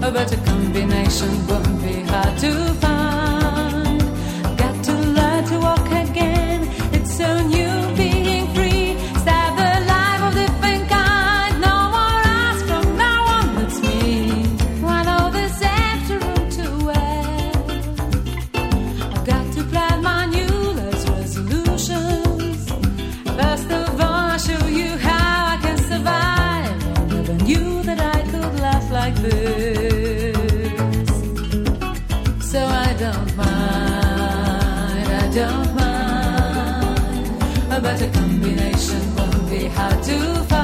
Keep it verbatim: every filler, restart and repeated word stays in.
A better combination won't be hard to find. Got to learn to walk again. It's so new being free. Start the life of different kind. No more ask from now on. It's me. I know this empty room too well. I've got to plan my new life's resolutions. First of all, I'll show you how I can survive. I never knew that I could laugh like this. So I don't mind, I don't mind. A better combination won't be hard to find.